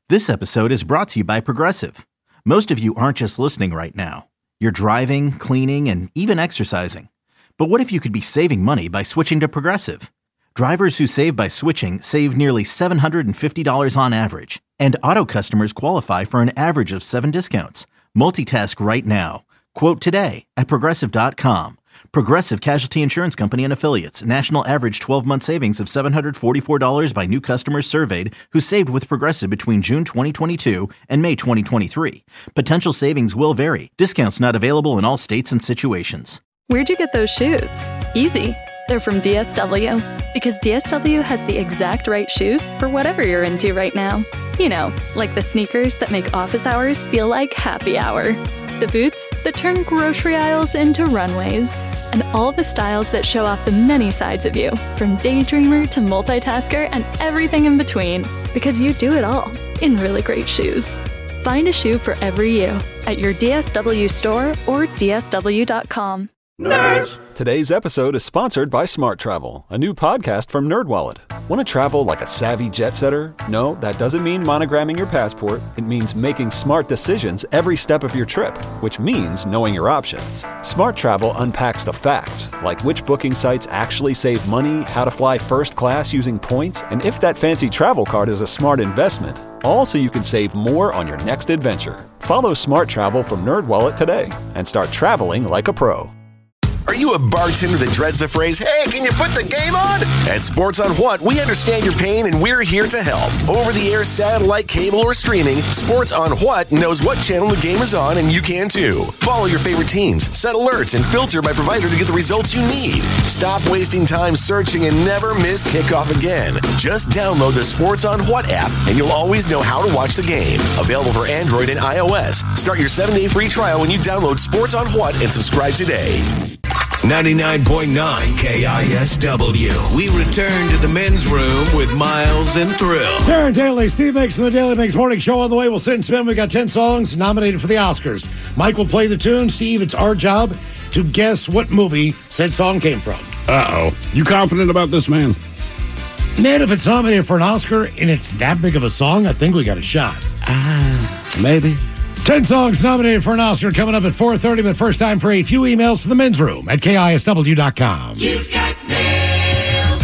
This episode is brought to you by Progressive. Most of you aren't just listening right now. You're driving, cleaning, and even exercising. But what if you could be saving money by switching to Progressive? Drivers who save by switching save nearly $750 on average. And auto customers qualify for an average of 7 discounts. Multitask right now. Quote today at Progressive.com. Progressive Casualty Insurance Company and Affiliates. National average 12-month savings of $744 by new customers surveyed who saved with Progressive between June 2022 and May 2023. Potential savings will vary. Discounts not available in all states and situations. Where'd you get those shoes? Easy. They're from DSW. Because DSW has the exact right shoes for whatever you're into right now. You know, like the sneakers that make office hours feel like happy hour. The boots that turn grocery aisles into runways. And all the styles that show off the many sides of you, from daydreamer to multitasker and everything in between, because you do it all in really great shoes. Find a shoe for every you at your DSW store or DSW.com. Nerds! Today's episode is sponsored by Smart Travel, a new podcast from NerdWallet. Want to travel like a savvy jet setter? No, that doesn't mean monogramming your passport. It means making smart decisions every step of your trip, which means knowing your options. Smart Travel unpacks the facts, like which booking sites actually save money, how to fly first class using points, and if that fancy travel card is a smart investment. All so you can save more on your next adventure. Follow Smart Travel from NerdWallet today and start traveling like a pro. Are you a bartender that dreads the phrase, "Hey, can you put the game on?" At Sports on What, we understand your pain and we're here to help. Over-the-air, satellite, cable, or streaming, Sports on What knows what channel the game is on, and you can too. Follow your favorite teams, set alerts, and filter by provider to get the results you need. Stop wasting time searching and never miss kickoff again. Just download the Sports on What app, and you'll always know how to watch the game. Available for Android and iOS. Start your 7-day free trial when you download Sports on What and subscribe today. 99.9 KISW. We return to the men's room with Miles and Thrill. Sarah Daly, Steve Mix from the Daily Mix Morning Show on the way. We'll sit and spin. We got 10 songs nominated for the Oscars. Mike will play the tune. Steve, it's our job to guess what movie said song came from. Uh-oh. You confident about this, man? Man, if it's nominated for an Oscar and it's that big of a song, I think we got a shot. Maybe. 10 songs nominated for an Oscar coming up at 4:30, but first time for a few emails to the men's room at KISW.com. You've got mail.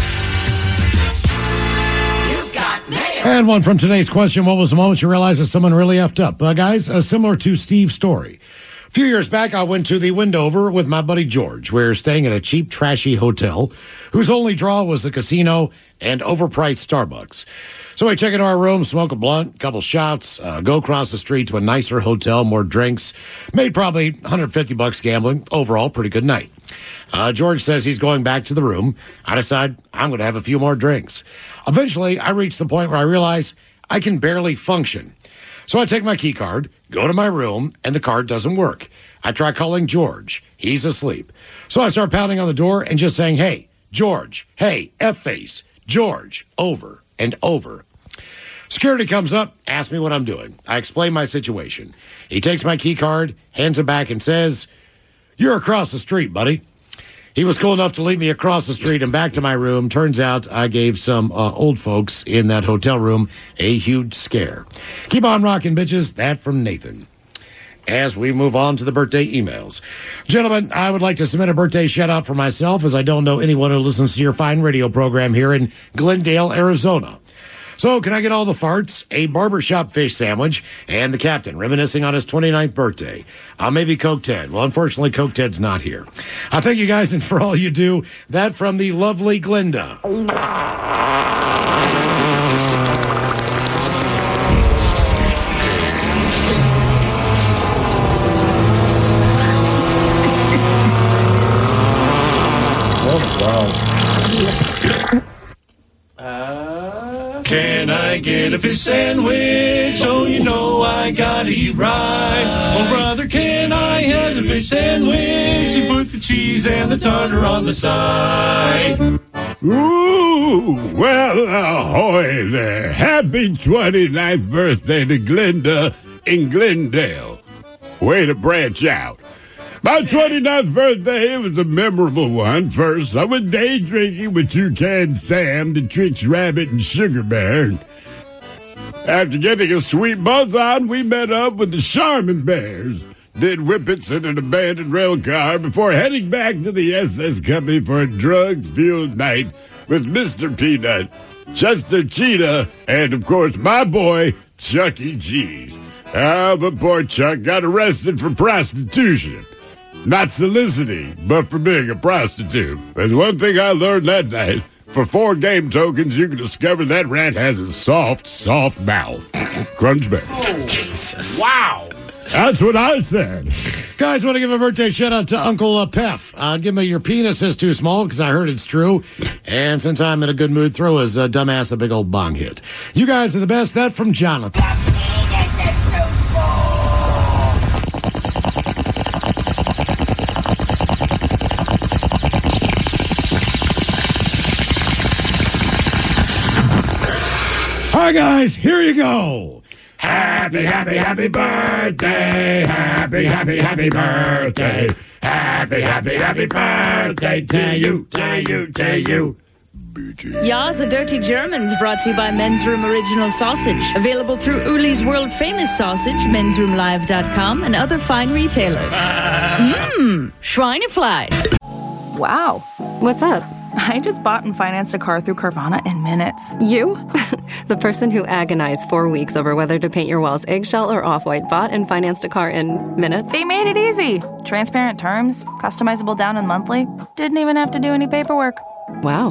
You've got mail. And one from today's question: what was the moment you realized that someone really effed up? Guys, similar to Steve's story. A few years back, I went to the Wendover with my buddy George. We were staying at a cheap, trashy hotel whose only draw was the casino and overpriced Starbucks. So we check into our room, smoke a blunt, couple shots, go across the street to a nicer hotel, more drinks. Made probably $150 gambling. Overall, pretty good night. George says he's going back to the room. I decide I'm going to have a few more drinks. Eventually, I reach the point where I realize I can barely function. So I take my key card, go to my room, and the card doesn't work. I try calling George. He's asleep. So I start pounding on the door and just saying, "Hey, George. Hey, F-face. George." Over and over. Security comes up, asks me what I'm doing. I explain my situation. He takes my key card, hands it back, and says, "You're across the street, buddy." He was cool enough to lead me across the street and back to my room. Turns out I gave some old folks in that hotel room a huge scare. Keep on rocking, bitches. That from Nathan. As we move on to the birthday emails. Gentlemen, I would like to submit a birthday shout-out for myself, as I don't know anyone who listens to your fine radio program here in Glendale, Arizona. So, can I get all the farts, a barbershop fish sandwich, and the captain reminiscing on his 29th birthday? Maybe Coke Ted. Well, unfortunately, Coke Ted's not here. I thank you guys, and for all you do. That from the lovely Glenda. Can I get a fish sandwich? Oh, you know I gotta eat right. Oh, brother, can I have a fish sandwich? You put the cheese and the tartar on the side. Ooh, well, ahoy there. Happy 29th birthday to Glenda in Glendale. Way to branch out. My 29th birthday, it was a memorable one. First, I went day drinking with Toucan Sam, the Tricks Rabbit, and Sugar Bear. After getting a sweet buzz on, we met up with the Charmin Bears, did whippets in an abandoned rail car before heading back to the SS Company for a drug-fueled night with Mr. Peanut, Chester Cheetah, and, of course, my boy, Chuck E. Cheese. But poor Chuck got arrested for prostitution. Not soliciting, but for being a prostitute. There's one thing I learned that night. For 4 game tokens, you can discover that rat has a soft, soft mouth. Crunchberry. Oh, Jesus. Wow. That's what I said. Guys, want to give a birthday shout-out to Uncle Pef. Give me your penis is too small, because I heard it's true. And since I'm in a good mood, throw his dumbass a big old bong hit. You guys are the best. That from Jonathan. All right, guys, here you go. Happy, happy, happy birthday. Happy, happy, happy birthday. Happy, happy, happy birthday to you, to you, to you. Ya's a Dirty Germans, brought to you by Men's Room Original Sausage. Available through Uli's World Famous Sausage, mensroomlive.com, and other fine retailers. Schweinefly. Wow. What's up? I just bought and financed a car through Carvana in minutes. You? The person who agonized 4 weeks over whether to paint your walls eggshell or off-white bought and financed a car in minutes? They made it easy. Transparent terms, customizable down and monthly. Didn't even have to do any paperwork. Wow.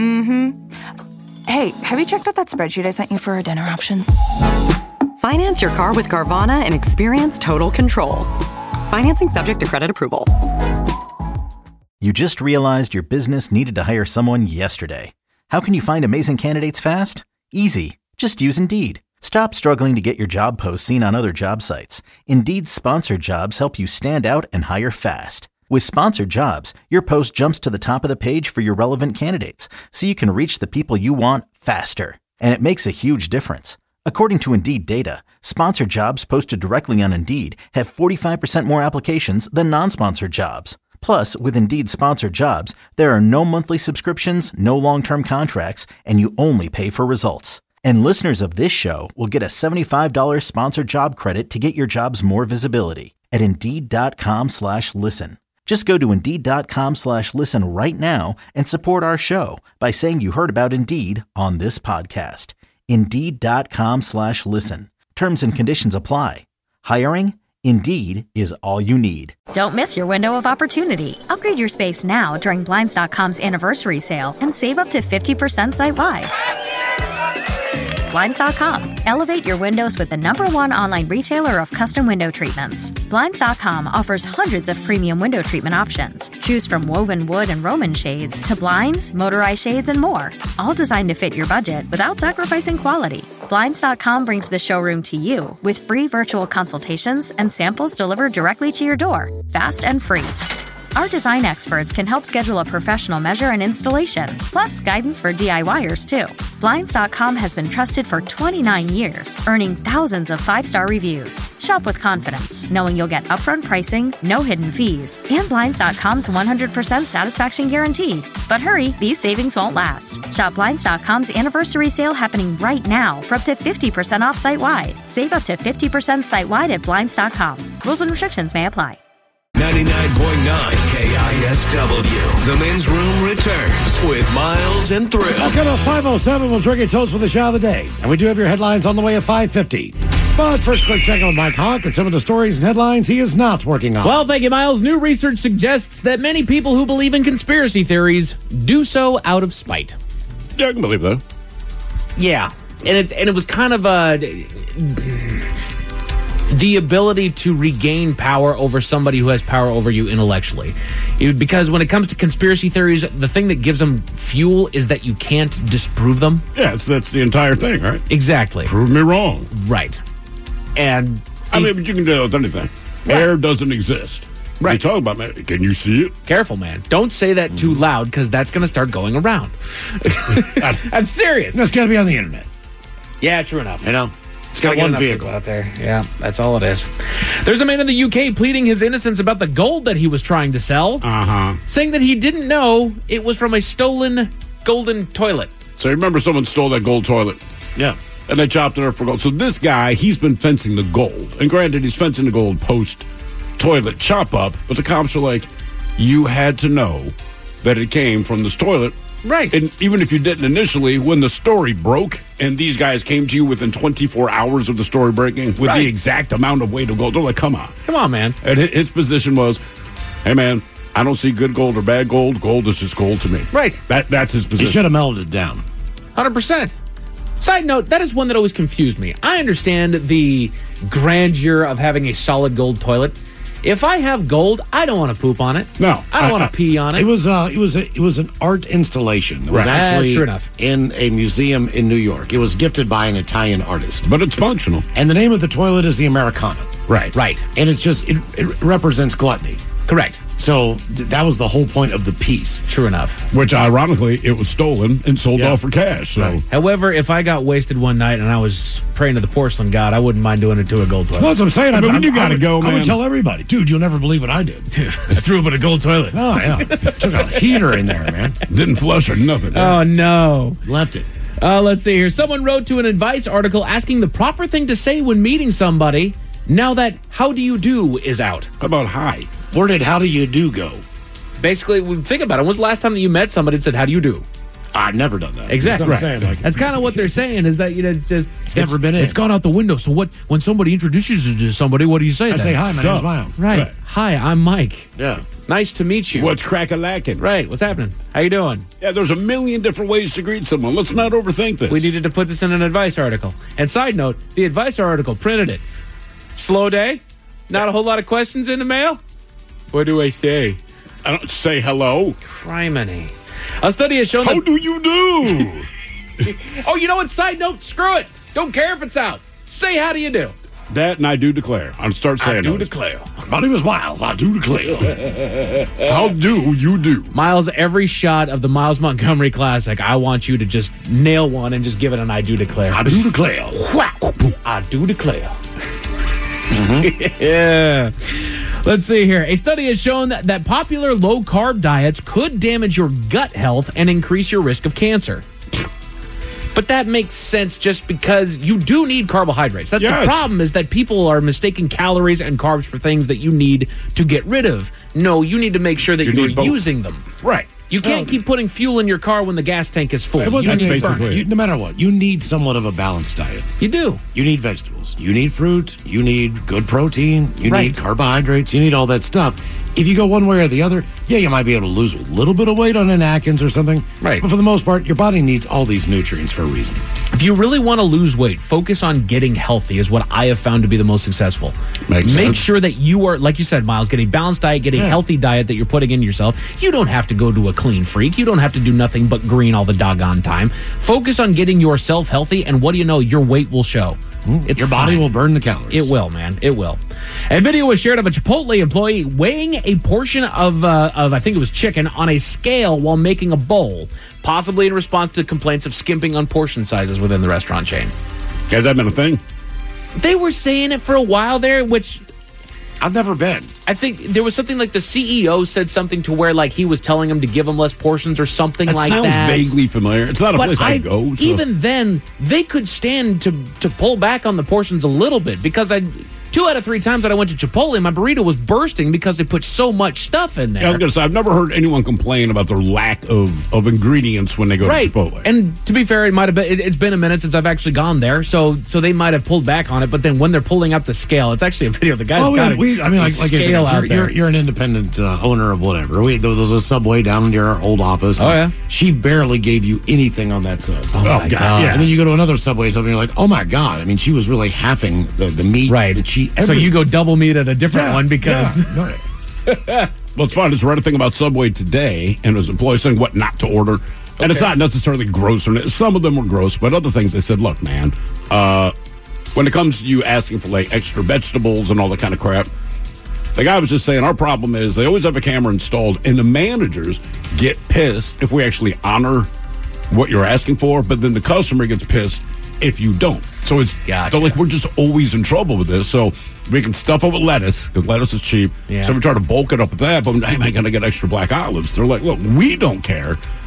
Hey, have you checked out that spreadsheet I sent you for our dinner options? Finance your car with Carvana and experience total control. Financing subject to credit approval. You just realized your business needed to hire someone yesterday. How can you find amazing candidates fast? Easy. Just use Indeed. Stop struggling to get your job posts seen on other job sites. Indeed's sponsored jobs help you stand out and hire fast. With sponsored jobs, your post jumps to the top of the page for your relevant candidates, so you can reach the people you want faster. And it makes a huge difference. According to Indeed data, sponsored jobs posted directly on Indeed have 45% more applications than non-sponsored jobs. Plus, with Indeed sponsored jobs, there are no monthly subscriptions, no long-term contracts, and you only pay for results. And listeners of this show will get a $75 sponsored job credit to get your jobs more visibility at Indeed.com/listen. Just go to Indeed.com/listen right now and support our show by saying you heard about Indeed on this podcast. Indeed.com/listen. Terms and conditions apply. Hiring? Indeed is all you need. Don't miss your window of opportunity. Upgrade your space now during Blinds.com's anniversary sale and save up to 50% site-wide. Blinds.com. Elevate your windows with the #1 online retailer of custom window treatments. Blinds.com offers hundreds of premium window treatment options. Choose from woven wood and Roman shades to blinds, motorized shades, and more. All designed to fit your budget without sacrificing quality. Blinds.com brings the showroom to you with free virtual consultations and samples delivered directly to your door, fast and free. Our design experts can help schedule a professional measure and installation, plus guidance for DIYers, too. Blinds.com has been trusted for 29 years, earning thousands of 5-star reviews. Shop with confidence, knowing you'll get upfront pricing, no hidden fees, and Blinds.com's 100% satisfaction guarantee. But hurry, these savings won't last. Shop Blinds.com's anniversary sale happening right now for up to 50% off site-wide. Save up to 50% site-wide at Blinds.com. Rules and restrictions may apply. 99.9 KISW. The Men's Room returns with Miles and Thrill. Okay, at 5:07, we'll drink a toast with the shot of the day. And we do have your headlines on the way at 5:50. But first, quick check on Mike Hawk and some of the stories and headlines he is not working on. Well, thank you, Miles. New research suggests that many people who believe in conspiracy theories do so out of spite. Yeah, I can believe that. Yeah. And it was kind of the ability to regain power over somebody who has power over you intellectually. Because when it comes to conspiracy theories, the thing that gives them fuel is that you can't disprove them. Yeah, that's the entire thing, right? Exactly. Prove me wrong. Right. And I mean, you can do it with anything. Right. Air doesn't exist. Right. You talk about, man, can you see it? Careful, man. Don't say that too loud, because that's going to start going around. I'm serious. That's got to be on the internet. Yeah, true enough. You know? It's got one vehicle out there. Yeah, that's all it is. There's a man in the UK pleading his innocence about the gold that he was trying to sell, saying that he didn't know it was from a stolen golden toilet. So you remember someone stole that gold toilet? Yeah. and they chopped it up for gold. So this guy, he's been fencing the gold. And granted, he's fencing the gold post-toilet chop-up, but the cops are like, you had to know that it came from this toilet. Right. And even if you didn't initially, when the story broke and these guys came to you within 24 hours of the story breaking with the exact amount of weight of gold, they're like, come on. Come on, man. And his position was, hey, man, I don't see good gold or bad gold. Gold is just gold to me. Right. That's his position. He should have melted it down. 100%. Side note, that is one that always confused me. I understand the grandeur of having a solid gold toilet. If I have gold, I don't want to poop on it. No. I don't want to pee on it. It was an art installation. It was actually true enough. in a museum in New York. It was gifted by an Italian artist. But it's functional. And the name of the toilet is the Americana. Right. Right. And it's just, it represents gluttony. Correct. So that was the whole point of the piece. True enough. Which, ironically, it was stolen and sold off for cash. So. Right. However, if I got wasted one night and I was praying to the porcelain god, I wouldn't mind doing it to a gold toilet. Well, that's what I'm saying. I mean, you got to go, man. I would tell everybody, dude, you'll never believe what I did. Dude, I threw up in a gold toilet. Oh, yeah. Took a heater in there, man. Didn't flush or nothing. Oh, no. Left it. Let's see here. Someone wrote to an advice article asking the proper thing to say when meeting somebody now that how do you do is out. How about hi? Where did how do you do go? Basically, think about it. When's the last time that you met somebody and said, how do you do? I've never done that. Exactly. That's what I'm saying. Like, That's kind of what they're saying is that, it's just... It's never been in. It's gone out the window. So when somebody introduces you to somebody, what do you say I then? say, hi, my name's Miles. Right. Hi, I'm Mike. Yeah. Nice to meet you. What's crack-a-lackin'? Right. What's happening? How you doing? Yeah, there's a million different ways to greet someone. Let's not overthink this. We needed to put this in an advice article. And side note, the advice article printed it. Slow day? Not a whole lot of questions in the mail? What do I say? I don't say hello. Criminy. A study has shown How do you do? Oh, you know what? Side note, screw it. Don't care if it's out. Say how do you do. That and I do declare. I'll start saying I do those. declare. My name is Miles. I do declare. How do you do? Miles, every shot of the Miles Montgomery Classic, I want you to just nail one and just give it an I do declare. I do declare. I do declare. Yeah. Let's see here. A study has shown that popular low-carb diets could damage your gut health and increase your risk of cancer. But that makes sense just because you do need carbohydrates. That's the problem, is that people are mistaking calories and carbs for things that you need to get rid of. No, you need to make sure that you're using them. Right. You can't keep putting fuel in your car when the gas tank is full. Well, You need to burn basically it. no matter what, you need somewhat of a balanced diet. You do. You need vegetables. You need fruit. You need good protein. You Right. need carbohydrates. You need all that stuff. If you go one way or the other, yeah, you might be able to lose a little bit of weight on an Atkins or something. Right. But for the most part, your body needs all these nutrients for a reason. If you really want to lose weight, focus on getting healthy is what I have found to be the most successful. Make sense. sure that you are, like you said, Miles, get a balanced diet, get a healthy diet that you're putting in yourself. You don't have to go to a clean freak. You don't have to do nothing but green all the doggone time. Focus on getting yourself healthy, and what do you know? Your weight will show. Your body will burn the calories. It will, man. It will. A video was shared of a Chipotle employee weighing a portion of I think it was chicken on a scale while making a bowl, possibly in response to complaints of skimping on portion sizes within the restaurant chain. Has that been a thing? They were saying it for a while there, which I've never been. I think there was something like the CEO said something to where like he was telling him to give them less portions or something like sounds that. vaguely familiar. It's not a But place I go. So. Even then, they could stand to pull back on the portions a little bit because 2 out of 3 times that I went to Chipotle, my burrito was bursting because they put so much stuff in there. Yeah, I was going to say, I've never heard anyone complain about their lack of ingredients when they go to Chipotle. And to be fair, it might have been. It's been a minute since I've actually gone there, so they might have pulled back on it. But then when they're pulling up the scale, it's actually a video. The guy's got a scale out there. You're an independent owner of whatever. There was a Subway down near our old office. Oh yeah, she barely gave you anything on that sub. Oh my God. Yeah. And then you go to another Subway sub and you're like, oh my God. I mean, she was really halving the meat, the cheese. So you go double meat at a different one because. Well, it's fun. It's read a thing about Subway today, and it was employees saying what not to order. And it's not necessarily gross. Some of them were gross, but other things they said, look, man, when it comes to you asking for like extra vegetables and all that kind of crap, the guy was just saying our problem is they always have a camera installed, and the managers get pissed if we actually honor what you're asking for, but then the customer gets pissed if you don't. So it's so like we're just always in trouble with this. So we can stuff it with lettuce because lettuce is cheap. Yeah. So we try to bulk it up with that, but hey, am I going to get extra black olives? They're like, look, we don't care.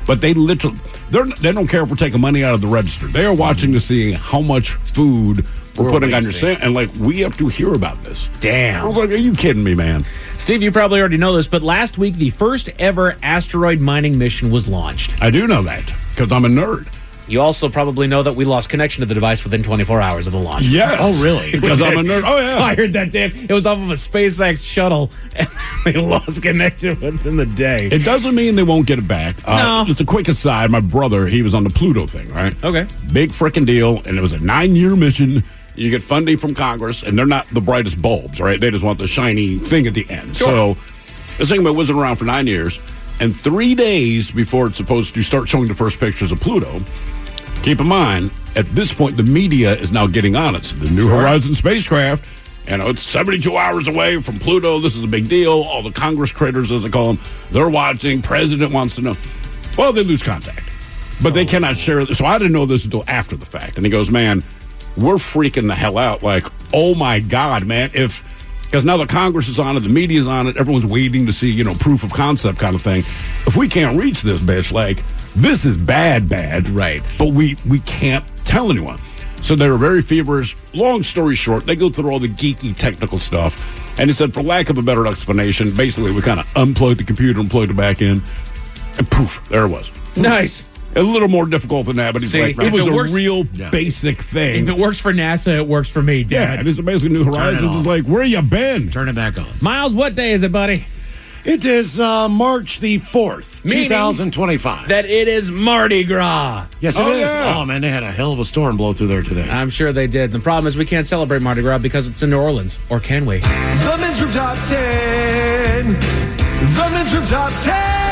But they literally, they don't care if we're taking money out of the register. They are watching to see how much food we're putting on your stand. And, like, we have to hear about this. Damn. I was like, are you kidding me, man? Steve, you probably already know this, but last week, the first ever asteroid mining mission was launched. I do know that, because I'm a nerd. You also probably know that we lost connection to the device within 24 hours of the launch. Yes. Oh, really? Because I'm a nerd. Oh, yeah. Fired that damn. It was off of a SpaceX shuttle, and they lost connection within the day. It doesn't mean they won't get it back. No. It's a quick aside. My brother, he was on the Pluto thing, right? Okay. Big freaking deal, and it was a 9-year mission. You get funding from Congress, and they're not the brightest bulbs, right? They just want the shiny thing at the end. Sure. So this thing was around for 9 years, and 3 days before it's supposed to start showing the first pictures of Pluto, keep in mind, at this point, the media is now getting on it. So the New Horizons spacecraft, it's 72 hours away from Pluto. This is a big deal. All the Congress critters, as they call them, they're watching. President wants to know. Well, they lose contact. But they cannot share it. So I didn't know this until after the fact. And he goes, man, we're freaking the hell out. Like, oh, my God, man. Because now the Congress is on it, the media's on it, everyone's waiting to see, proof of concept kind of thing. If we can't reach this bitch, like, this is bad. Right. But we can't tell anyone. So they're very feverish. Long story short, they go through all the geeky technical stuff. And he said, for lack of a better explanation, basically we kind of unplugged the computer and plugged it back in. And poof, there it was. Nice. A little more difficult than that, but he's like, it was a real basic thing. If it works for NASA, it works for me, damn it. And it's basically New Horizons. It's like, where you been? Turn it back on. Miles, what day is it, buddy? It is March the 4th, Meaning 2025. That it is Mardi Gras. Yes, it is. Yeah. Oh, man, they had a hell of a storm blow through there today. I'm sure they did. The problem is we can't celebrate Mardi Gras because it's in New Orleans. Or can we? The Men's Room Top 10. The Men's Room Top 10.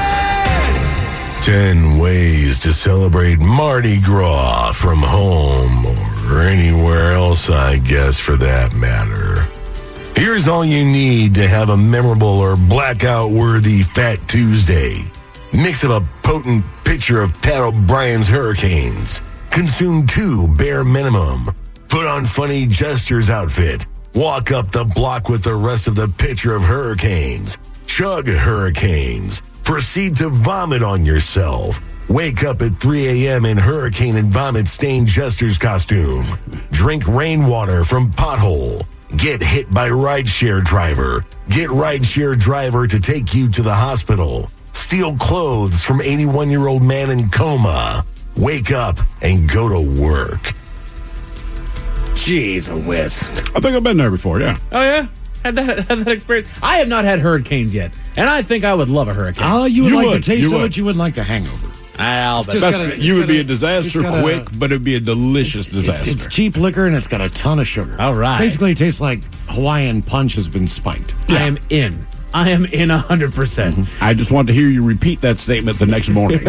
10 ways to celebrate Mardi Gras from home or anywhere else, I guess, for that matter. Here's all you need to have a memorable or blackout-worthy Fat Tuesday. Mix up a potent pitcher of Pat O'Brien's Hurricanes. Consume 2 bare minimum. Put on funny Jester's outfit. Walk up the block with the rest of the pitcher of Hurricanes. Chug Hurricanes. Proceed to vomit on yourself. Wake up at 3 a.m. in hurricane and vomit-stained Jester's costume. Drink rainwater from pothole. Get hit by rideshare driver. Get rideshare driver to take you to the hospital. Steal clothes from 81-year-old man in coma. Wake up and go to work. Jeez, a whiz. I think I've been there before, yeah. Oh, yeah? Had that experience? I have not had hurricanes yet, and I think I would love a hurricane. Oh, you would like the taste of it. You wouldn't like the hangover. You would be a disaster quick, but it'd be a delicious disaster. It's cheap liquor, and it's got a ton of sugar. All right. Basically, it tastes like Hawaiian punch has been spiked. Yeah. I am in 100%. Mm-hmm. I just want to hear you repeat that statement the next morning.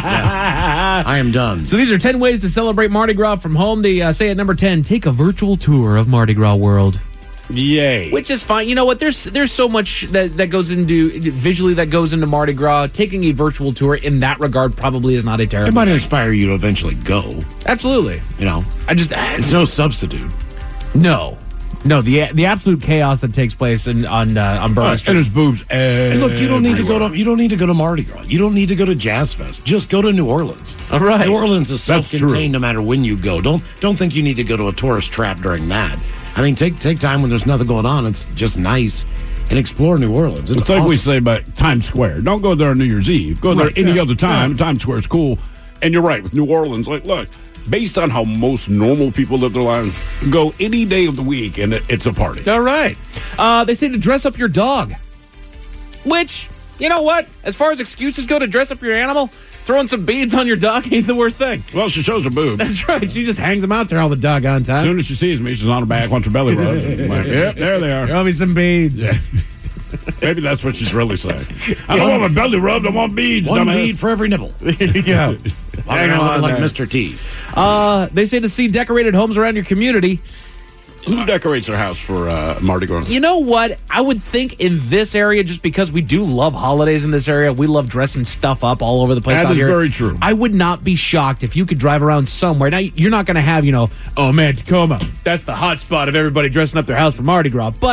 I am done. So these are 10 ways to celebrate Mardi Gras from home. They say at number 10, take a virtual tour of Mardi Gras World. Yay. Which is fine. You know what? There's so much that goes into visually that goes into Mardi Gras. Taking a virtual tour in that regard probably is not a terrible It might thing. inspire you to eventually go. Absolutely. It's no substitute. No, the absolute chaos that takes place on Bourbon Street. And there's boobs. And look, you don't need to go to Mardi Gras. You don't need to go to Jazz Fest. Just go to New Orleans. All right. New Orleans is self-contained no matter when you go. Don't think you need to go to a tourist trap during that. I mean, take time when there's nothing going on. It's just nice. And explore New Orleans. It's like we say about Times Square. Don't go there on New Year's Eve. Go there any other time. Yeah. Times Square's cool. And you're right, with New Orleans, look, based on how most normal people live their lives, go any day of the week and it's a party. All right. They say to dress up your dog. Which, you know what? As far as excuses go to dress up your animal, throwing some beads on your dog ain't the worst thing. Well, she shows her boobs. That's right. She just hangs them out there all the doggone time. As soon as she sees me, she's on her back, wants her belly rubbed. Like, yep, there they are. Throw me some beads. Yeah. Maybe that's what she's really saying. I don't want my belly rubbed. I want beads. One dumbass. bead for every nipple. There you go. Hang on like Mr. T. They say to see decorated homes around your community. Who decorates their house for Mardi Gras? You know what? I would think in this area, just because we do love holidays in this area, we love dressing stuff up all over the place that out is here. Very true. I would not be shocked if you could drive around somewhere. Now, you're not going to have, oh man, Tacoma, that's the hot spot of everybody dressing up their house for Mardi Gras. But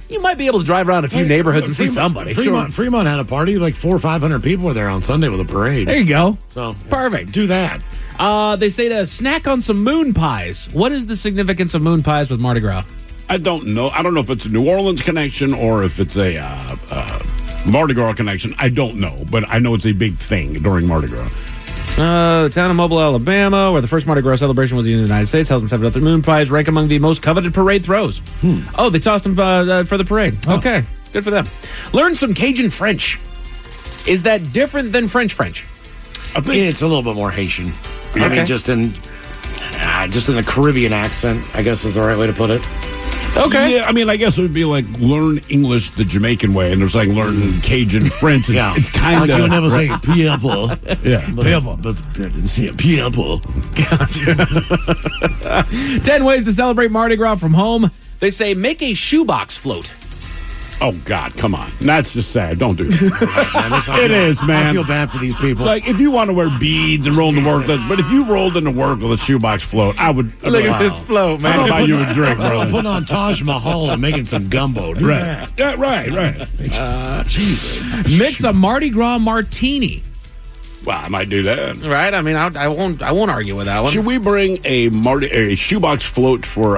you might be able to drive around a few neighborhoods and see somebody. Fremont had a party. Like 400 or 500 people were there on Sunday with a parade. There you go. So perfect. Do that. They say to snack on some moon pies. What is the significance of moon pies with Mardi Gras? I don't know. I don't know if it's a New Orleans connection or if it's a Mardi Gras connection. I don't know, but I know it's a big thing during Mardi Gras. The town of Mobile, Alabama, where the first Mardi Gras celebration was in the United States, held in 7 moon pies, rank among the most coveted parade throws. Oh, they tossed them for the parade. Oh. Okay, good for them. Learn some Cajun French. Is that different than French? I think it's a little bit more Haitian. Okay. I mean, just in the Caribbean accent, I guess is the right way to put it. Okay. Yeah, I mean, I guess it would be like learn English the Jamaican way, and there's like learn Cajun French. It's kind of... Like you would never say people. Yeah. People. But people. Gotcha. 10 ways to celebrate Mardi Gras from home. They say make a shoebox float. Oh, God, come on. That's just sad. Don't do that. Man, it is, man. I feel bad for these people. Like, if you want to wear beads and roll into work, but if you rolled into work with a shoebox float, I would... Look at this float, man. I'd buy you a drink, bro. I'm putting on Taj Mahal and making some gumbo. Right. Yeah, right. Jesus. Mix a Mardi Gras martini. Well, I might do that. Right? I mean, I won't argue with that one. Should we bring a shoebox float for...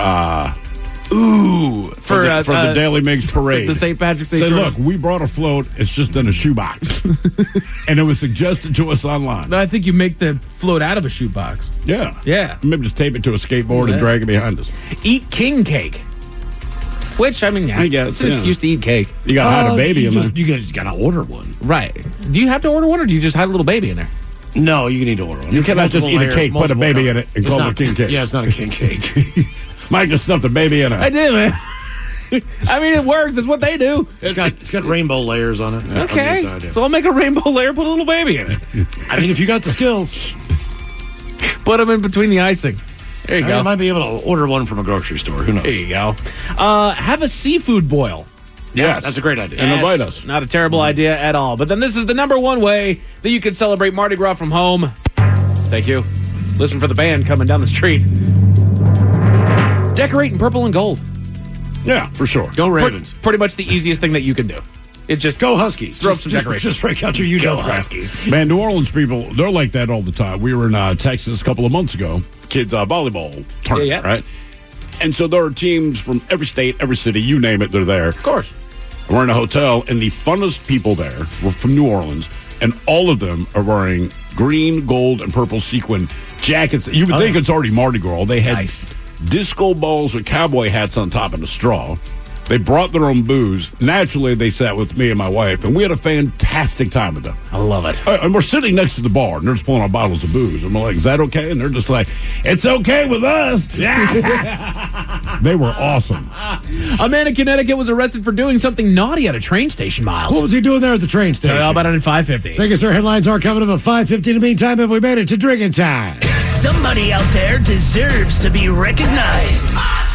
for the Daily Mix parade. The St. Patrick's Day. Say, look, we brought a float. It's just in a shoebox. And it was suggested to us online. No, I think you make the float out of a shoebox. Yeah. Maybe just tape it to a skateboard and drag it behind us. Eat king cake. Which, I mean, I guess, it's an excuse to eat cake. You got to hide a baby in there. You just got to order one. Right. Do you have to order one, or do you just hide a little baby in there? No, you need to order one. You cannot just eat a cake, put a baby in it, and call it a king cake. Yeah, it's not a king cake. Mike just stuffed a baby in it. I did, man. I mean, it works. It's what they do. It's got rainbow layers on it. Okay. On the inside, yeah. So I'll make a rainbow layer, put a little baby in it. I mean, if you got the skills. Put them in between the icing. There you go. I might be able to order one from a grocery store. Who knows? There you go. Have a seafood boil. Yeah, that's a great idea. And invite us. Not a terrible idea at all. But then this is the number one way that you can celebrate Mardi Gras from home. Thank you. Listen for the band coming down the street. Decorate in purple and gold. Yeah, for sure. Go Ravens. Pretty much the easiest thing that you can do. It's just go Huskies. Throw up some decorations. Just break out your Go Huskies. Man, New Orleans people, they're like that all the time. We were in Texas a couple of months ago. Kids volleyball tournament, right? And so there are teams from every state, every city, you name it, they're there. Of course. We're in a hotel, and the funnest people there were from New Orleans, and all of them are wearing green, gold, and purple sequin jackets. You would think it's already Mardi Gras. They had disco balls with cowboy hats on top and a straw. They brought their own booze. Naturally, they sat with me and my wife, and we had a fantastic time with them. I love it. And we're sitting next to the bar, and they're just pulling out bottles of booze. And we're like, is that okay? And they're just like, it's okay with us. They were awesome. A man in Connecticut was arrested for doing something naughty at a train station, Miles. What was he doing there at the train station? How about it at 5:50? Thank you, sir. Headlines are coming up at 5:50. In the meantime, have we made it to drinking time? Somebody out there deserves to be recognized.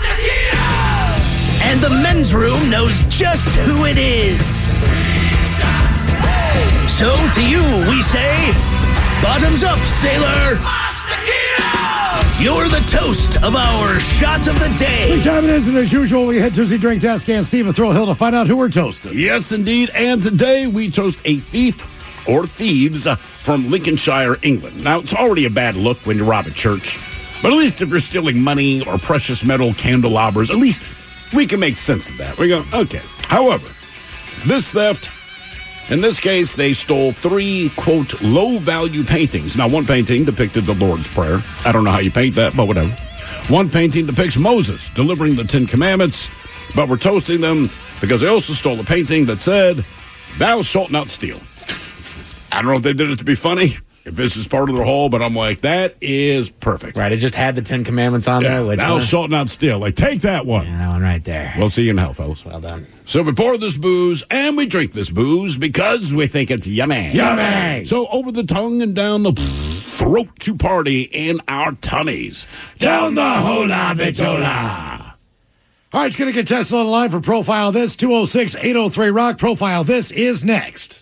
And the men's room knows just who it is. So to you, we say, bottoms up, sailor. You're the toast of our shot of the day. What time it is, and as usual, we head to the drink desk and Steve Thrill Hill to find out who we're toasting. Yes, indeed. And today we toast a thief or thieves from Lincolnshire, England. Now, it's already a bad look when you rob a church. But at least if you're stealing money or precious metal candelabras, at least we can make sense of that. We go, okay. However, this theft, in this case, they stole 3, quote, low-value paintings. Now, one painting depicted the Lord's Prayer. I don't know how you paint that, but whatever. One painting depicts Moses delivering the 10 Commandments, but we're toasting them because they also stole a painting that said, thou shalt not steal. I don't know if they did it to be funny, if this is part of their haul, but I'm like, that is perfect. Right, it just had the 10 Commandments on there. Which, thou shalt not steal. Like, take that one. Yeah, that one right there. We'll see you in hell, fellas. Well done. So we pour this booze, and we drink this booze because we think it's yummy. Yummy! So over the tongue and down the throat to party in our tummies. Down the hola bitola. All right, it's going to get tested on the line for Profile This, 206-803-ROCK. Profile This is next.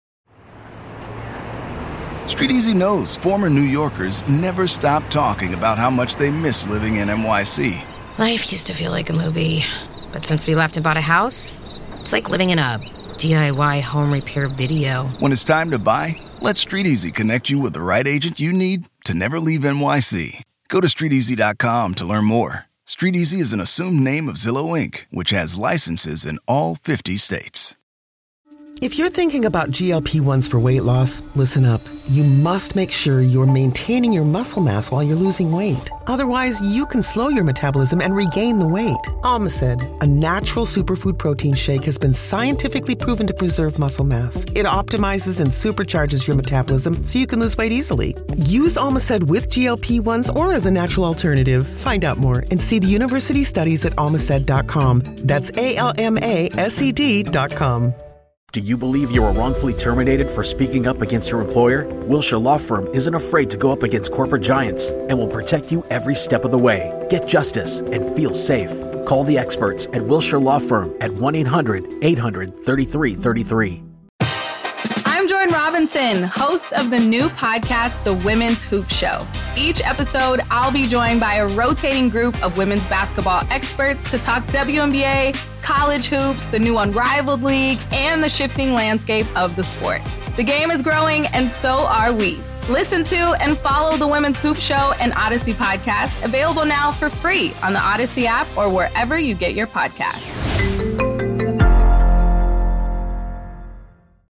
Street Easy knows former New Yorkers never stop talking about how much they miss living in NYC. Life used to feel like a movie. But since we left and bought a house, it's like living in a DIY home repair video. When it's time to buy, let StreetEasy connect you with the right agent you need to never leave NYC. Go to StreetEasy.com to learn more. StreetEasy is an assumed name of Zillow Inc., which has licenses in all 50 states. If you're thinking about GLP-1s for weight loss, listen up. You must make sure you're maintaining your muscle mass while you're losing weight. Otherwise, you can slow your metabolism and regain the weight. Almacid, a natural superfood protein shake, has been scientifically proven to preserve muscle mass. It optimizes and supercharges your metabolism so you can lose weight easily. Use Almacid with GLP-1s or as a natural alternative. Find out more and see the university studies at almacid.com. That's ALMASED.com. Do you believe you were wrongfully terminated for speaking up against your employer? Wilshire Law Firm isn't afraid to go up against corporate giants and will protect you every step of the way. Get justice and feel safe. Call the experts at Wilshire Law Firm at 1-800-800-3333. I'm Jordan Robinson, host of the new podcast, The Women's Hoop Show. Each episode, I'll be joined by a rotating group of women's basketball experts to talk WNBA, college hoops, the new Unrivaled League, and the shifting landscape of the sport. The game is growing, and so are we. Listen to and follow The Women's Hoop Show and Odyssey podcast, available now for free on the Odyssey app or wherever you get your podcasts.